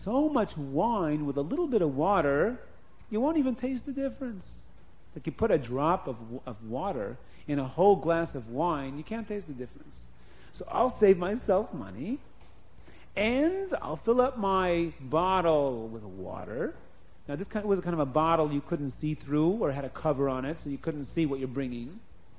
so much wine with a little bit of water, you won't even taste the difference. Like you put a drop of water in a whole glass of wine, you can't taste the difference. So I'll save myself money, and I'll fill up my bottle with water. Now this was kind of a bottle you couldn't see through, or had a cover on it, so you couldn't see what you're bringing.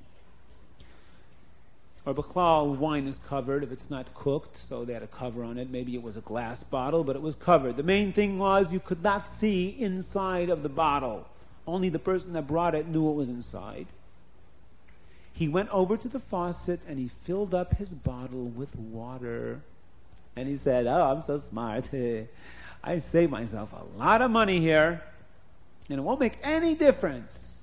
Or Bichlal, wine is covered if it's not cooked, so they had a cover on it. Maybe it was a glass bottle, but it was covered. The main thing was you could not see inside of the bottle. Only the person that brought it knew what was inside. He went over to the faucet and he filled up his bottle with water. And he said, "Oh, I'm so smart. I saved myself a lot of money here, and it won't make any difference."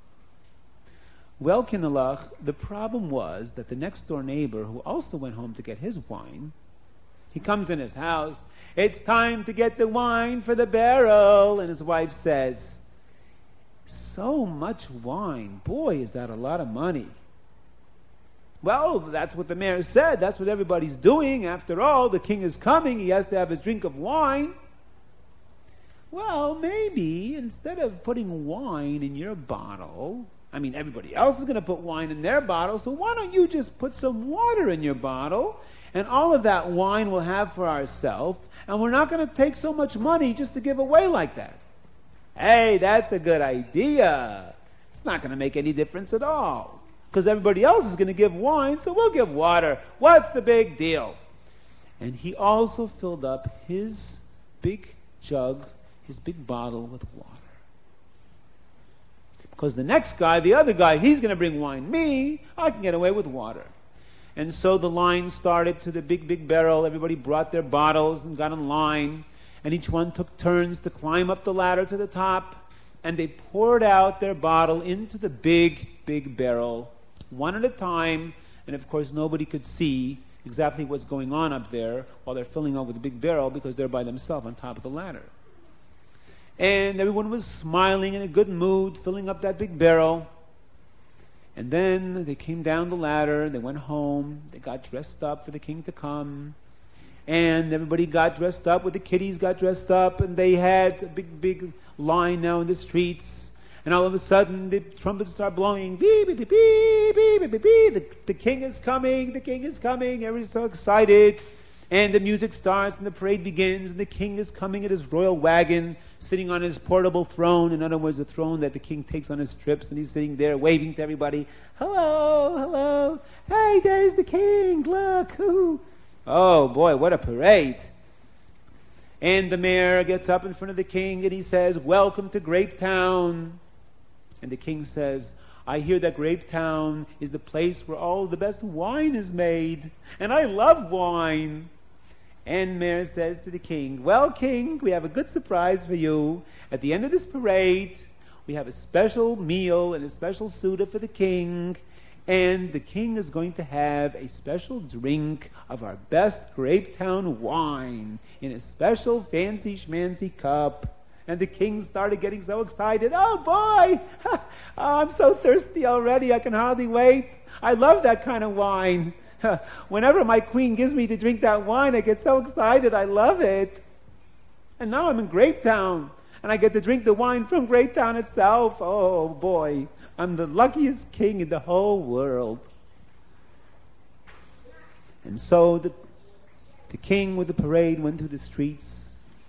Well, Kinalach, the problem was that the next door neighbor, who also went home to get his wine, he comes in his house. "It's time to get the wine for the barrel." And his wife says, "So much wine. Boy, is that a lot of money." Well, that's what the mayor said. That's what everybody's doing. After all, the king is coming. He has to have his drink of wine. Well, maybe instead of putting wine in your bottle, everybody else is going to put wine in their bottle, so why don't you just put some water in your bottle, and all of that wine we'll have for ourselves, and we're not going to take so much money just to give away like that. Hey, that's a good idea. It's not going to make any difference at all, because everybody else is going to give wine, so we'll give water. What's the big deal? And he also filled up his big jug, his big bottle with water. Because the next guy, the other guy, he's going to bring wine. Me, I can get away with water. And so the line started to the big barrel. Everybody brought their bottles and got in line. And each one took turns to climb up the ladder to the top. And they poured out their bottle into the big barrel, one at a time. And of course, nobody could see exactly what's going on up there while they're filling over the big barrel, because they're by themselves on top of the ladder. And everyone was smiling in a good mood, filling up that big barrel. And then they came down the ladder, they went home, they got dressed up for the king to come. And everybody got dressed up, with the kiddies got dressed up, and they had a big line now in the streets. And all of a sudden, the trumpets start blowing. Beep, beep, beep, beep, beep, beep, beep. The king is coming, the king is coming. Everybody's so excited. And the music starts and the parade begins, and the king is coming in his royal wagon, sitting on his portable throne. In other words, the throne that the king takes on his trips, and he's sitting there waving to everybody. "Hello, hello. Hey, there's the king. Look. Ooh. Oh, boy, what a parade." And the mayor gets up in front of the king, and he says, "Welcome to Grapetown." And the king says, "I hear that Grapetown is the place where all the best wine is made, and I love wine." And mayor says to the king, "Well, king, we have a good surprise for you. At the end of this parade, we have a special meal and a special suda for the king, and the king is going to have a special drink of our best Grapetown wine in a special fancy schmancy cup." And the king started getting so excited. "Oh, boy! Oh, I'm so thirsty already. I can hardly wait. I love that kind of wine. Whenever my queen gives me to drink that wine, I get so excited. I love it. And now I'm in Grapetown, and I get to drink the wine from Grapetown itself. Oh, boy. I'm the luckiest king in the whole world." And so the king with the parade went through the streets.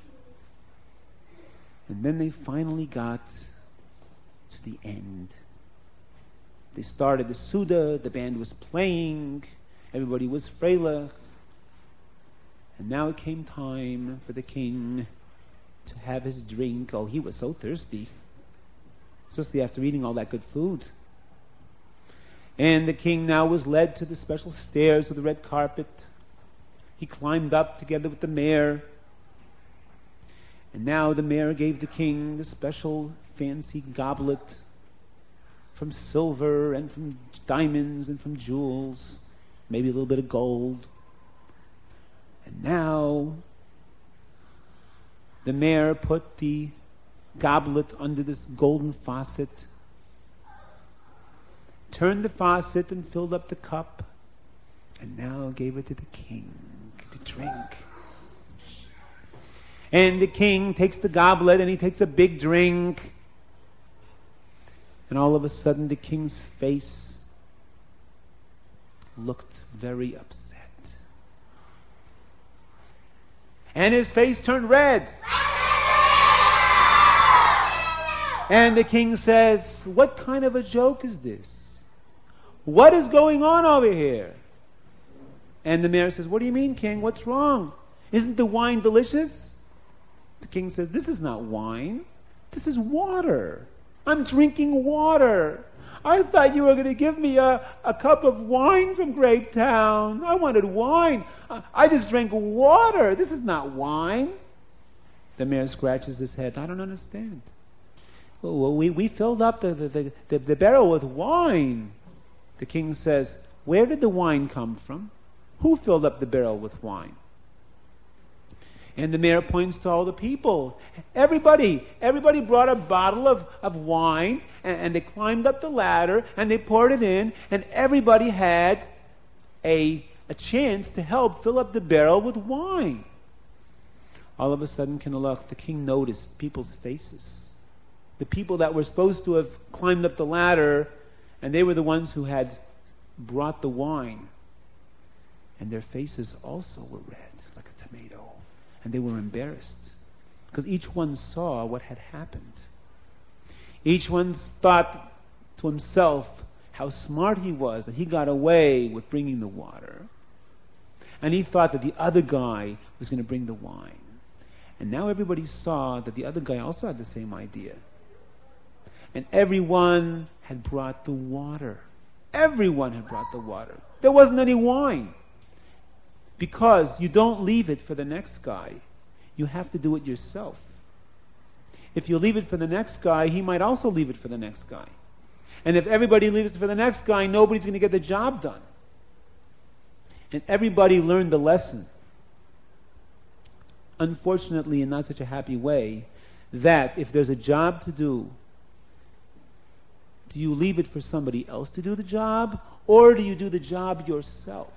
And then they finally got to the end. They started the Suda, the band was playing, everybody was freilich. And now it came time for the king to have his drink. Oh, he was so thirsty, especially after eating all that good food. And the king now was led to the special stairs with the red carpet. He climbed up together with the mayor. And now the mayor gave the king the special fancy goblet from silver and from diamonds and from jewels, maybe a little bit of gold. And now the mayor put the goblet under this golden faucet, turned the faucet and filled up the cup, and now gave it to the king to drink. And the king takes the goblet and he takes a big drink. And all of a sudden the king's face looked very upset. And his face turned red. And the king says, "What kind of a joke is this? What is going on over here?" And the mayor says, "What do you mean, king? What's wrong? Isn't the wine delicious?" The king says, "This is not wine. This is water. I'm drinking water. I thought you were going to give me a cup of wine from Grapetown. I wanted wine. I just drank water. This is not wine." The mayor scratches his head. "I don't understand. Well, we filled up the barrel with wine." The king says, "Where did the wine come from? Who filled up the barrel with wine?" And the mayor points to all the people. Everybody brought a bottle of wine, and they climbed up the ladder, and they poured it in, and everybody had a chance to help fill up the barrel with wine. All of a sudden, Kinalach, the king noticed people's faces. The people that were supposed to have climbed up the ladder, and they were the ones who had brought the wine. And their faces also were red, like a tomato. And they were embarrassed, because each one saw what had happened. Each one thought to himself how smart he was, that he got away with bringing the water. And he thought that the other guy was going to bring the wine. And now everybody saw that the other guy also had the same idea. And everyone had brought the water. Everyone had brought the water. There wasn't any wine. Because you don't leave it for the next guy. You have to do it yourself. If you leave it for the next guy, he might also leave it for the next guy. And if everybody leaves it for the next guy, nobody's going to get the job done. And everybody learned the lesson. Unfortunately, in not such a happy way, that if there's a job to do you leave it for somebody else to do the job, or do you do the job yourself?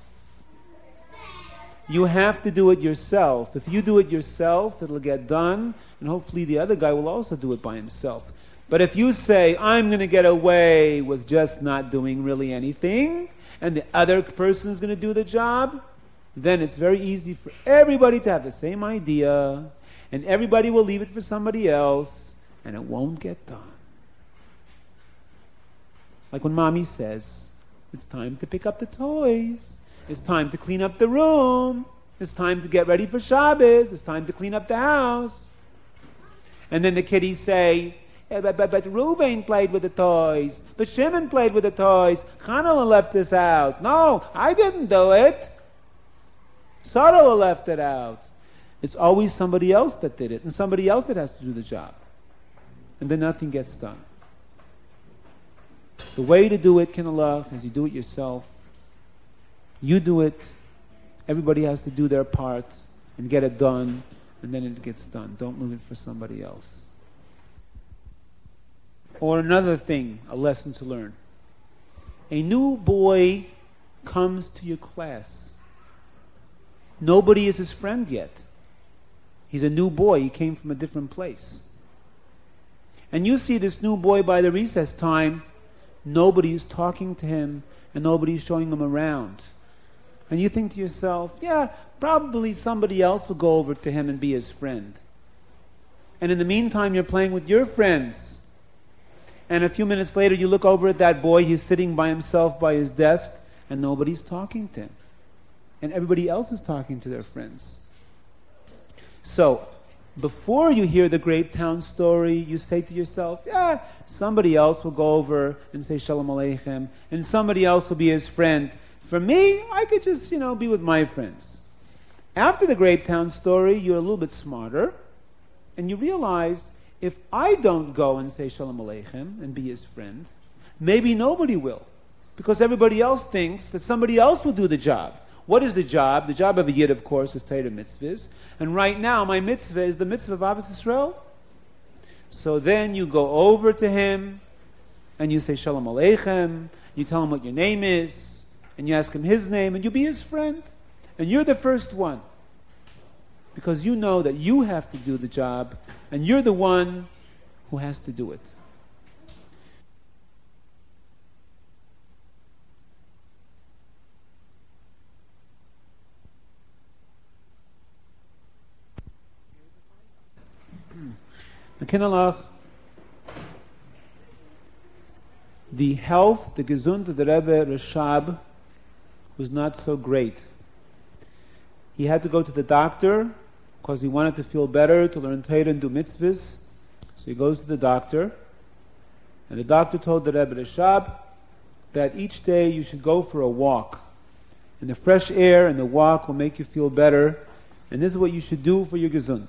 You have to do it yourself. If you do it yourself, it'll get done, and hopefully the other guy will also do it by himself. But if you say, "I'm going to get away with just not doing really anything," and the other person's going to do the job, then it's very easy for everybody to have the same idea, and everybody will leave it for somebody else, and it won't get done. Like when mommy says, "It's time to pick up the toys. It's time to clean up the room. It's time to get ready for Shabbos. It's time to clean up the house." And then the kiddies say, but Reuven played with the toys. But Shimon played with the toys. Chanala left this out. No, I didn't do it. Sarah left it out. It's always somebody else that did it, and somebody else that has to do the job. And then nothing gets done. The way to do it, Kinalach, is you do it yourself. You do it. Everybody has to do their part and get it done, and then it gets done. Don't move it for somebody else. Or another thing, a lesson to learn. A new boy comes to your class. Nobody is his friend yet. He's a new boy. He came from a different place. And you see this new boy by the recess time. Nobody is talking to him, and nobody is showing him around. And you think to yourself, yeah, probably somebody else will go over to him and be his friend. And in the meantime, you're playing with your friends. And a few minutes later, you look over at that boy. He's sitting by himself by his desk, and nobody's talking to him. And everybody else is talking to their friends. So, before you hear the Grapetown story, you say to yourself, yeah, somebody else will go over and say Shalom Aleichem, and somebody else will be his friend. For me, I could just, be with my friends. After the Grapetown story, you're a little bit smarter, and you realize, if I don't go and say Shalom Aleichem and be his friend, maybe nobody will, because everybody else thinks that somebody else will do the job. What is the job? The job of a Yid, of course, is Torah mitzvahs. And right now, my mitzvah is the mitzvah of Avos Yisrael. So then you go over to him, and you say Shalom Aleichem, you tell him what your name is, and you ask him his name, and you be his friend. And you're the first one. because you know that you have to do the job, and you're the one who has to do it. The health, the Gesundheit of the Rebbe Rashab was not so great. He had to go to the doctor because he wanted to feel better, to learn Torah and do mitzvahs. So he goes to the doctor, and the doctor told the Rebbe Rashab that each day you should go for a walk. And the fresh air and the walk will make you feel better, and this is what you should do for your Gesund.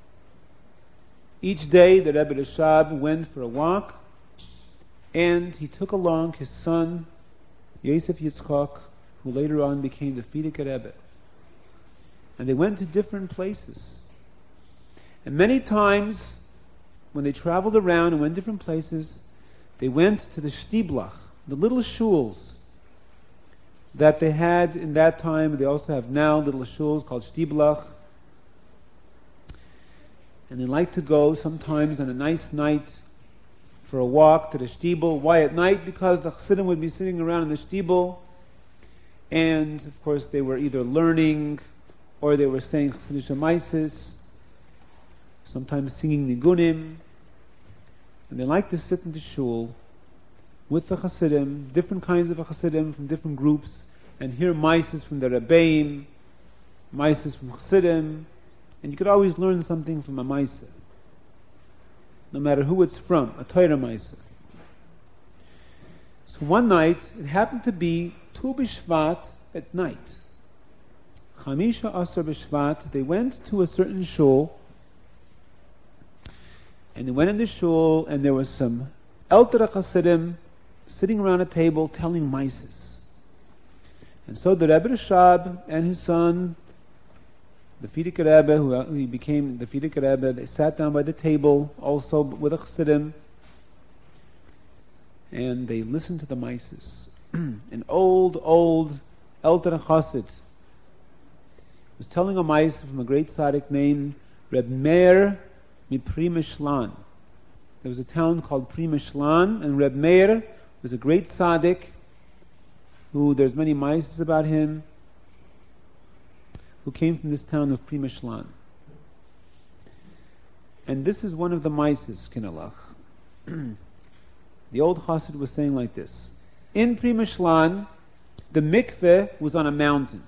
Each day the Rebbe Rashab went for a walk, and he took along his son, Yosef Yitzchak, who later on became the Frierdiker Rebbe. And they went to different places. And many times, when they traveled around and went different places, they went to the Shtiblach, the little shuls that they had in that time. They also have now little shuls called Shtiblach. And they like to go sometimes on a nice night for a walk to the shtibel. Why at night? Because the chassidim would be sitting around in the shtibel, and of course they were either learning or they were saying chassidish maises, sometimes singing nigunim, and they like to sit in the shul with the chassidim, different kinds of chassidim from different groups, and hear maises from the rebbeim, maises from chassidim, and you could always learn something from a maisa, no matter who it's from, a Torah maisa. So one night, it happened to be Tu B'Shvat at night. Chamisha Asar B'Shvat, they went to a certain shul, and they went in the shul, and there was some Elter Chassidim sitting around a table telling maises. And so the Rebbe Rashab and his son, the Frierdiker Rebbe, who he became the Frierdiker Rebbe, they sat down by the table, also with a chassidim, and they listened to the maises. An old Elter Chassid was telling a maise from a great tzaddik named Reb Meir Mipri Mishlan. There was a town called Pri Mishlan, and Reb Meir was a great tzaddik who there's many maises about him, who came from this town of Pri Mishlan. And this is one of the maises, Kinalach. The old chassid was saying like this: in Pri Mishlan, the mikveh was on a mountain.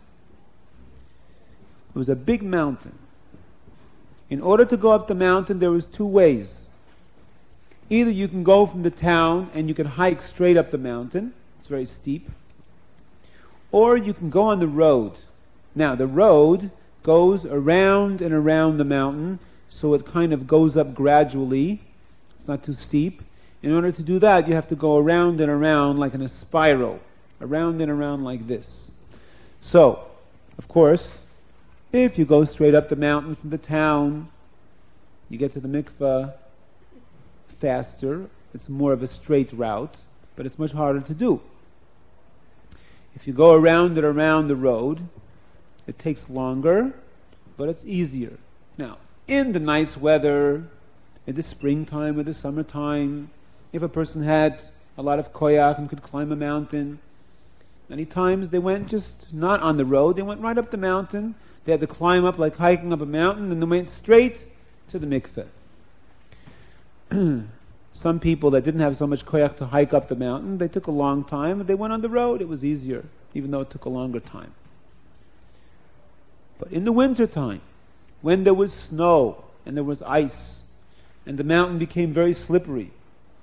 It was a big mountain. In order to go up the mountain, there was two ways. Either you can go from the town and you can hike straight up the mountain. It's very steep. Or you can go on the road. Now, the road goes around and around the mountain, so it kind of goes up gradually. It's not too steep. In order to do that, you have to go around and around like in a spiral. Around and around like this. So, of course, if you go straight up the mountain from the town, you get to the mikveh faster. It's more of a straight route, but it's much harder to do. If you go around and around the road, it takes longer, but it's easier. Now, in the nice weather, in the springtime or the summertime, if a person had a lot of koyach and could climb a mountain, many times they went just not on the road, they went right up the mountain. They had to climb up like hiking up a mountain, and they went straight to the mikveh. Some people that didn't have so much koyach to hike up the mountain, they took a long time, but they went on the road. It was easier, even though it took a longer time. But in the winter time, when there was snow and there was ice, and the mountain became very slippery,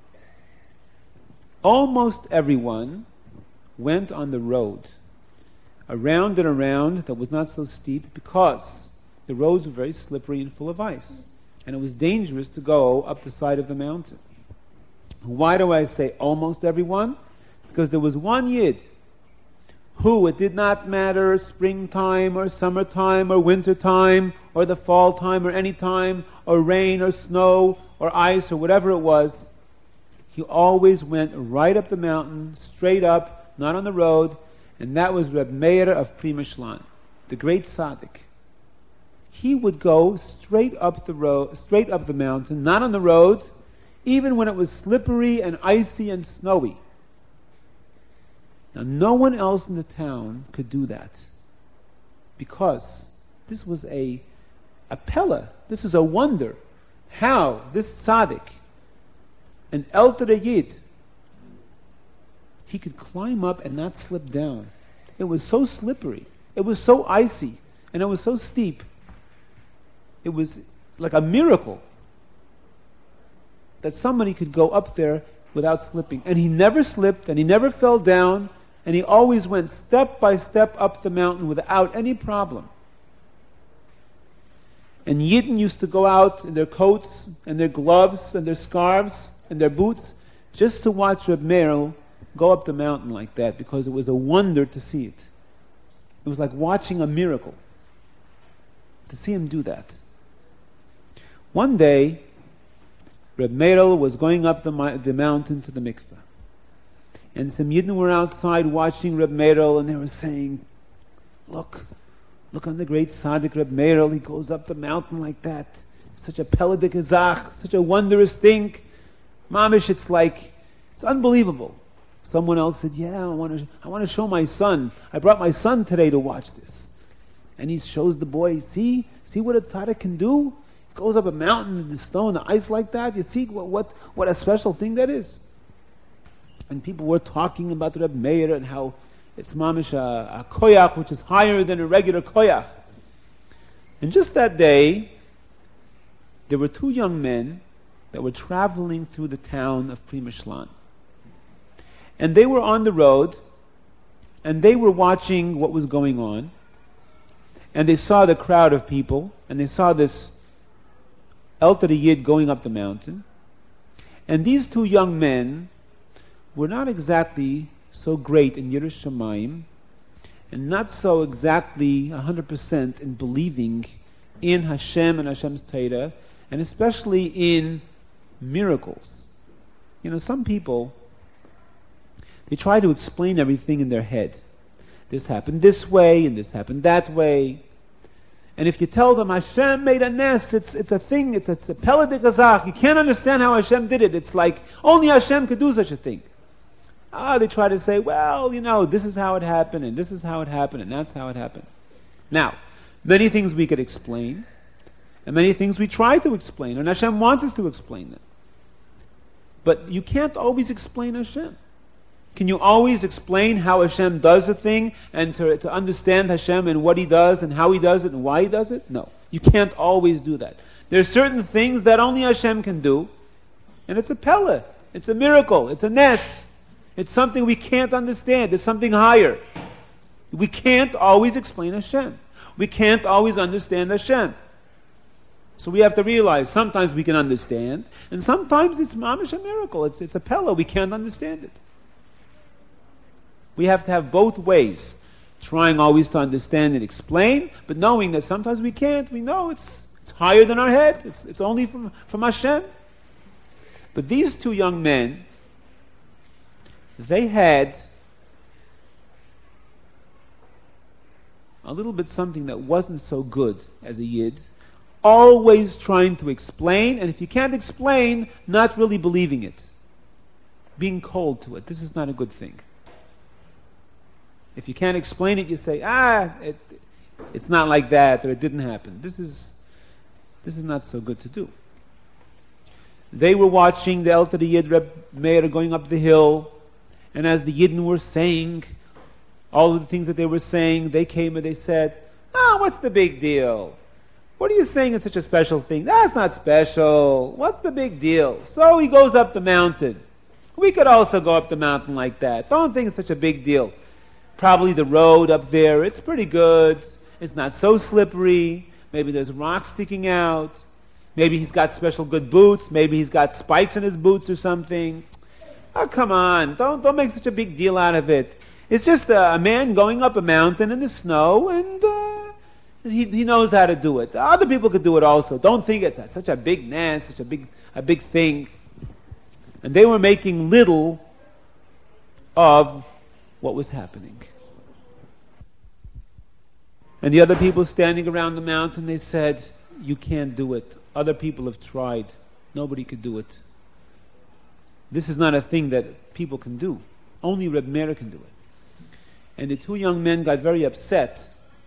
almost everyone went on the road, around and around, that was not so steep, because the roads were very slippery and full of ice, and it was dangerous to go up the side of the mountain. Why do I say almost everyone? Because there was one Yid who, it did not matter springtime or summertime or wintertime or the fall time or any time or rain or snow or ice or whatever it was, he always went right up the mountain, straight up, not on the road, and that was Reb Meir of Pri Mishlan, the great tzaddik. he would go straight up the mountain, not on the road, even when it was slippery and icy and snowy. Now, no one else in the town could do that, because this was a pella. This is a wonder. How this tzaddik, an Elter Yid, he could climb up and not slip down. It was so slippery. It was so icy. And it was so steep. It was like a miracle that somebody could go up there without slipping. And he never slipped, and he never fell down, and he always went step by step up the mountain without any problem. And Yidden used to go out in their coats and their gloves and their scarves and their boots just to watch Reb Meir go up the mountain like that, because it was a wonder to see it. It was like watching a miracle to see him do that. One day, Reb Meir was going up the mountain to the mikveh. And some Yidden were outside watching Reb Meir, and they were saying, Look on the great tzaddik Reb Meir, he goes up the mountain like that. Such a peladik azach, such a wondrous thing. Mamish, it's unbelievable. Someone else said, yeah, I want to show my son. I brought my son today to watch this. And he shows the boy, see what a tzaddik can do? He goes up a mountain in the snow and the ice like that. You see what a special thing that is? And people were talking about the Reb Meir and how it's mamish a koyach, which is higher than a regular koyach. And just that day, there were two young men that were traveling through the town of Pri Mishlan. And they were on the road, and they were watching what was going on. And they saw the crowd of people, and they saw this Elter Yid going up the mountain. And these two young men were not exactly so great in Yiras Shamayim, and not so exactly 100% in believing in Hashem and Hashem's Torah, and especially in miracles. You know, some people, they try to explain everything in their head. This happened this way, and this happened that way. And if you tell them Hashem made a nest, it's a thing, it's a peladik azach. You can't understand how Hashem did it. It's like only Hashem could do such a thing. They try to say, well, this is how it happened, and this is how it happened, and that's how it happened. Now, many things we could explain, and many things we try to explain, and Hashem wants us to explain them. But you can't always explain Hashem. Can you always explain how Hashem does a thing, and to understand Hashem and what He does, and how He does it, and why He does it? No. You can't always do that. There are certain things that only Hashem can do, and it's a pella, it's a miracle, it's a nes. It's something we can't understand. It's something higher. We can't always explain Hashem. We can't always understand Hashem. So we have to realize sometimes we can understand, and sometimes it's mamish a miracle. It's a pella. We can't understand it. We have to have both ways, trying always to understand and explain, but knowing that sometimes we can't. We know it's higher than our head. It's only from Hashem. But these two young men, they had a little bit something that wasn't so good as a Yid, always trying to explain, and if you can't explain, not really believing it. Being cold to it. This is not a good thing. If you can't explain it, you say, it's not like that, or it didn't happen. This is not so good to do. They were watching the Elter Yid Reb Meir going up the hill, and as the Yidden were saying all of the things that they were saying, they came and they said, what's the big deal? What are you saying is such a special thing? That's not special. What's the big deal? So he goes up the mountain. We could also go up the mountain like that. Don't think it's such a big deal. Probably the road up there, it's pretty good. It's not so slippery. Maybe there's rocks sticking out. Maybe he's got special good boots. Maybe he's got spikes in his boots or something. Oh, come on. Don't make such a big deal out of it. It's just a man going up a mountain in the snow, and he knows how to do it. Other people could do it also. Don't think it's such a big nes, such a big thing. And they were making little of what was happening. And the other people standing around the mountain, they said, "You can't do it. Other people have tried. Nobody could do it. This is not a thing that people can do. Only Reb Meir can do it." And the two young men got very upset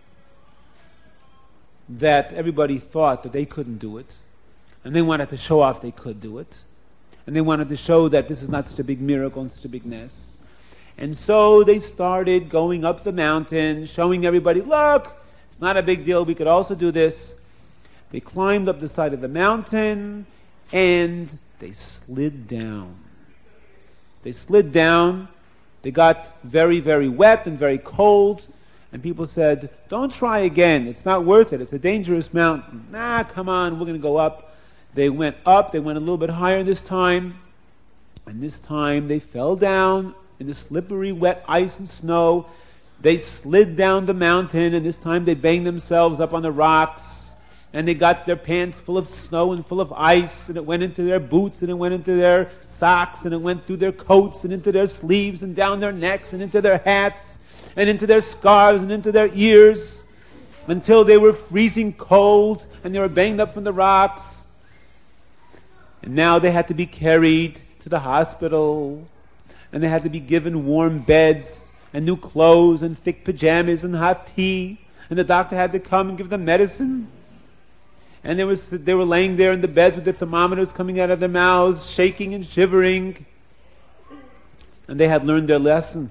that everybody thought that they couldn't do it. And they wanted to show off they could do it. And they wanted to show that this is not such a big miracle and such a big ness. And so they started going up the mountain, showing everybody, "Look, it's not a big deal, we could also do this." They climbed up the side of the mountain, and they slid down. They slid down, they got very, very wet and very cold, and people said, "Don't try again, it's not worth it, it's a dangerous mountain. Nah, come on, we're going to go up." They went up, they went a little bit higher this time, and this time they fell down in the slippery, wet ice and snow. They slid down the mountain, and this time they banged themselves up on the rocks, and they got their pants full of snow and full of ice, and it went into their boots, and it went into their socks, and it went through their coats, and into their sleeves, and down their necks, and into their hats, and into their scarves, and into their ears, until they were freezing cold, and they were banged up from the rocks. And now they had to be carried to the hospital, and they had to be given warm beds, and new clothes, and thick pajamas, and hot tea, and the doctor had to come and give them medicine. And they were laying there in the beds with the thermometers coming out of their mouths, shaking and shivering. And they had learned their lesson.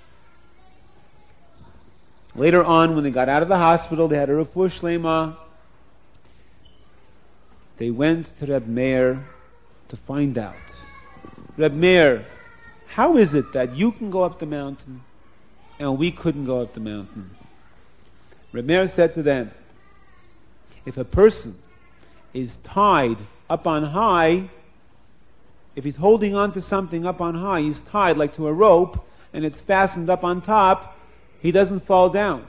Later on, when they got out of the hospital, they had a refuah shlema. They went to Reb Meir to find out. "Reb Meir, how is it that you can go up the mountain and we couldn't go up the mountain?" Reb Meir said to them, if a person is tied up on high, if he's holding on to something up on high, he's tied like to a rope, and it's fastened up on top, he doesn't fall down.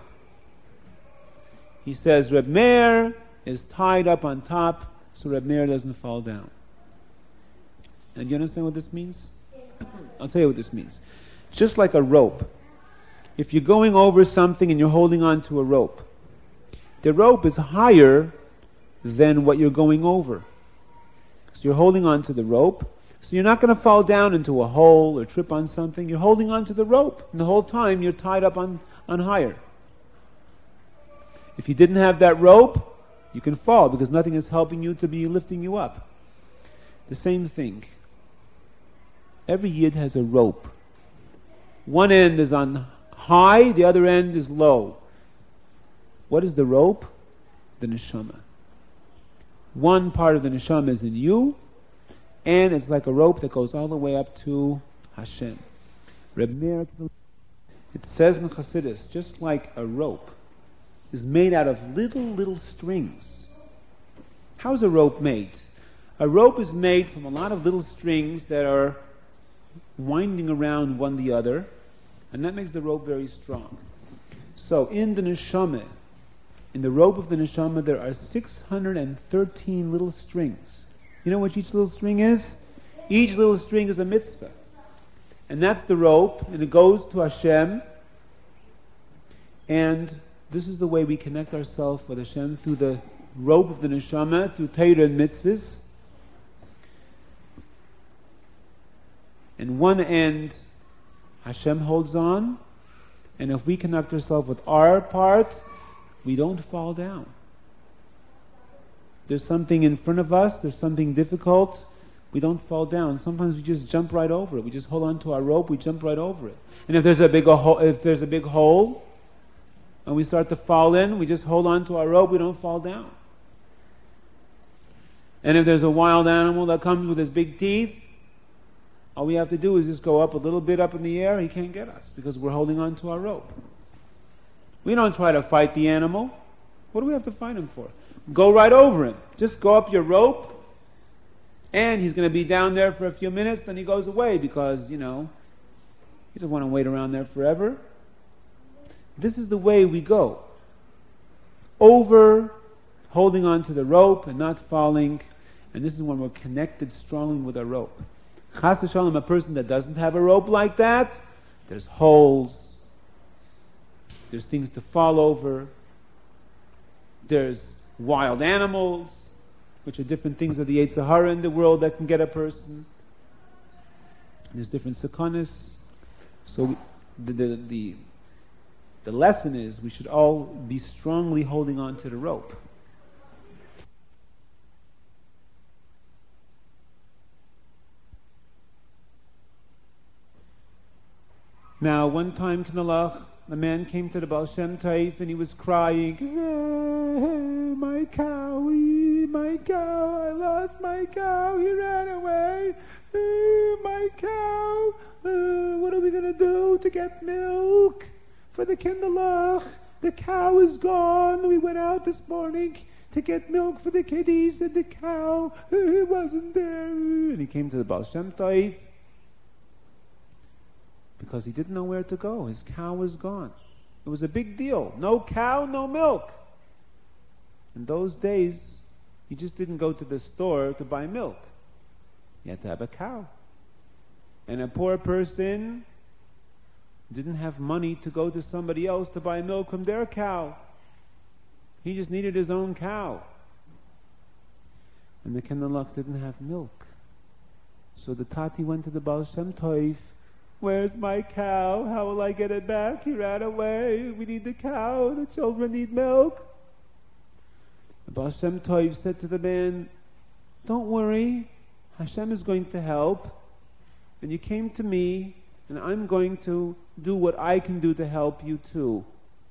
He says, Reb Meir is tied up on top, so Reb Meir doesn't fall down. And you understand what this means? I'll tell you what this means. Just like a rope. If you're going over something and you're holding on to a rope, the rope is higher than what you're going over. So you're holding on to the rope, so you're not going to fall down into a hole or trip on something. You're holding on to the rope, and the whole time you're tied up on higher. If you didn't have that rope, you can fall because nothing is helping you to be lifting you up. The same thing. Every yid has a rope. One end is on high, the other end is low. What is the rope? The neshama. One part of the neshama is in you, and it's like a rope that goes all the way up to Hashem. Reb Meir, it says in Chassidus, just like a rope is made out of little strings. How's a rope made? A rope is made from a lot of little strings that are winding around one the other, and that makes the rope very strong. So in the neshama, in the rope of the neshama, there are 613 little strings. You know what each little string is? Each little string is a mitzvah. And that's the rope, and it goes to Hashem. And this is the way we connect ourselves with Hashem, through the rope of the neshama, through Torah and mitzvahs. And one end, Hashem holds on, and if we connect ourselves with our part, we don't fall down. There's something in front of us, there's something difficult, we don't fall down. Sometimes we just jump right over it. We just hold on to our rope, we jump right over it. And if there's a big hole, and we start to fall in, we just hold on to our rope, we don't fall down. And if there's a wild animal that comes with his big teeth, all we have to do is just go up a little bit up in the air, he can't get us, because we're holding on to our rope. We don't try to fight the animal. What do we have to fight him for? Go right over him. Just go up your rope, and he's going to be down there for a few minutes, then he goes away because, he doesn't want to wait around there forever. This is the way we go. Over, holding on to the rope and not falling, and this is when we're connected strongly with our rope. Chas v'shalom, a person that doesn't have a rope like that, there's holes, there's things to fall over, There's wild animals, which are different things of the Yetzer Hara in the world that can get a person. There's different sakanas. So the lesson is we should all be strongly holding on to the rope. Now, one time, Knalach, a man came to the Baal Shem Tov and he was crying, my cow, I lost my cow, he ran away, my cow, what are we going to do to get milk for the Kindalach? The cow is gone. We went out this morning to get milk for the kiddies and the cow wasn't there. And he came to the Baal Shem Tov because he didn't know where to go. His cow was gone. It was a big deal. No cow, no milk. In those days, you just didn't go to the store to buy milk. You had to have a cow. And a poor person didn't have money to go to somebody else to buy milk from their cow. He just needed his own cow. And the Kindalach didn't have milk. So the Tati went to the Baal Shem Tov. Where's my cow? How will I get it back? He ran away. We need the cow. The children need milk. The Baal Shem Tov said to the man, don't worry. Hashem is going to help. And you came to me, and I'm going to do what I can do to help you too.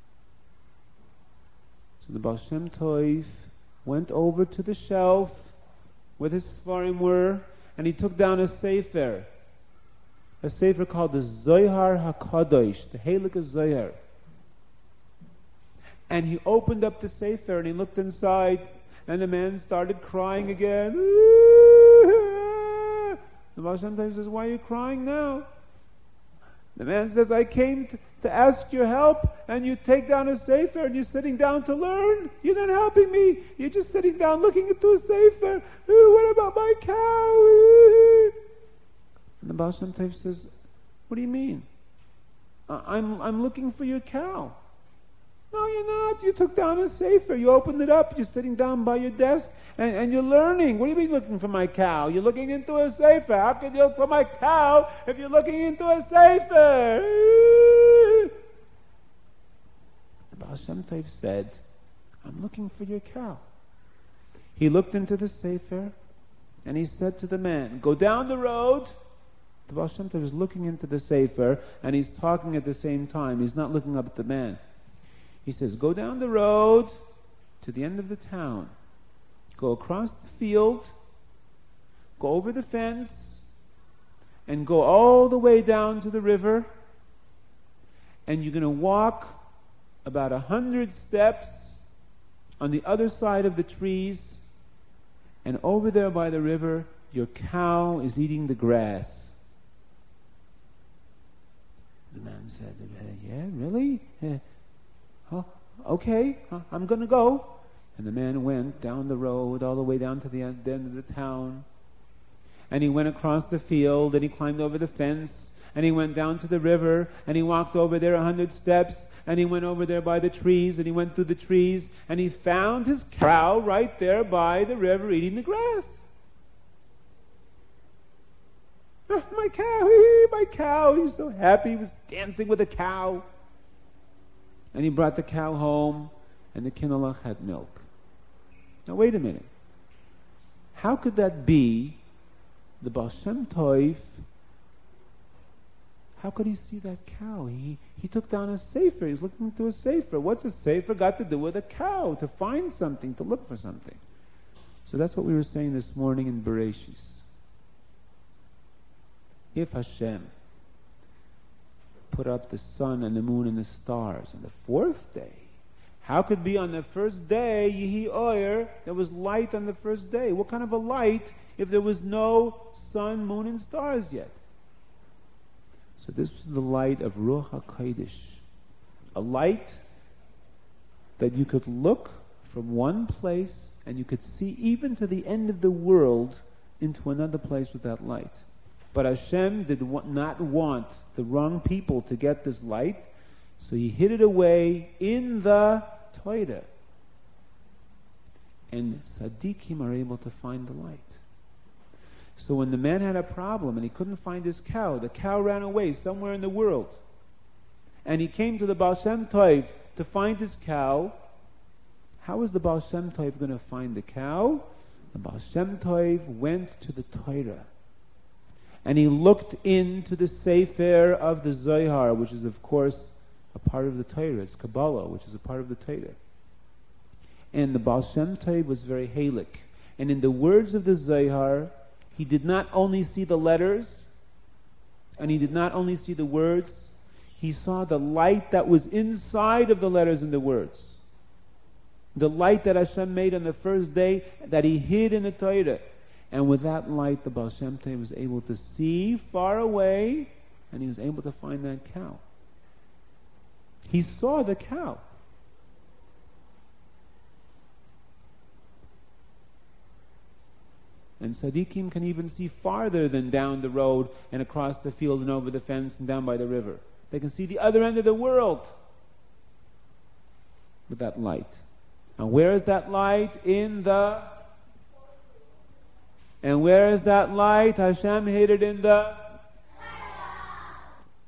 So the Baal Shem Tov went over to the shelf where his Sfarim were, and he took down a sefer called the Zohar HaKadosh, the Halakha Zohar. And he opened up the sefer and he looked inside, and the man started crying again. The Baal Shem Tov says, why are you crying now? The man says, I came to ask your help, and you take down a sefer and you're sitting down to learn. You're not helping me. You're just sitting down looking into a sefer. What about my cow? And the Baal Shem Tov says, what do you mean? I'm looking for your cow. No, you're not. You took down a sefer. You opened it up. You're sitting down by your desk and you're learning. What do you mean looking for my cow? You're looking into a sefer. How could you look for my cow if you're looking into a sefer? The Baal Shem Tov said, I'm looking for your cow. He looked into the sefer and he said to the man, go down the road. The Baal Shem Tov is looking into the sefer and he's talking at the same time. He's not looking up at the man. He says, go down the road to the end of the town. Go across the field. Go over the fence. And go all the way down to the river. And you're going to walk about 100 steps on the other side of the trees. And over there by the river, your cow is eating the grass. The man said, yeah, really? Oh, okay, I'm going to go. And the man went down the road all the way down to the end of the town. And he went across the field and he climbed over the fence and he went down to the river and he walked over there 100 steps and he went over there by the trees and he went through the trees and he found his cow right there by the river eating the grass. Oh, my cow. He was so happy. He was dancing with the cow. And he brought the cow home, and the Kindalach had milk. Now wait a minute. How could that be? The Baal Shem Tov, how could he see that cow? He took down a sefer. He's looking through a sefer. What's a sefer got to do with a cow? To find something, to look for something. So that's what we were saying this morning in Bereshis. If Hashem put up the sun and the moon and the stars on the fourth day, how could be on the first day, Yehi Oyer, there was light on the first day? What kind of a light if there was no sun, moon, and stars yet? So this was the light of Ruach HaKodesh, a light that you could look from one place and you could see even to the end of the world into another place with that light. But Hashem did not want the wrong people to get this light, so He hid it away in the Torah. And tzaddikim are able to find the light. So when the man had a problem and he couldn't find his cow, the cow ran away somewhere in the world. And he came to the Baal Shem Tov to find his cow. How is the Baal Shem Tov going to find the cow? The Baal Shem Tov went to the Torah. And he looked into the Sefer of the Zohar, which is of course a part of the Torah. It's Kabbalah, which is a part of the Torah. And the Baal Shem Tov was very halik. And in the words of the Zohar, he did not only see the letters, and he did not only see the words, he saw the light that was inside of the letters and the words. The light that Hashem made on the first day that he hid in the Torah. And with that light, the Baal Shem Tov was able to see far away, and he was able to find that cow. He saw the cow. And tzaddikim can even see farther than down the road and across the field and over the fence and down by the river. They can see the other end of the world with that light. And where is that light? And where is that light? Hashem hid it in the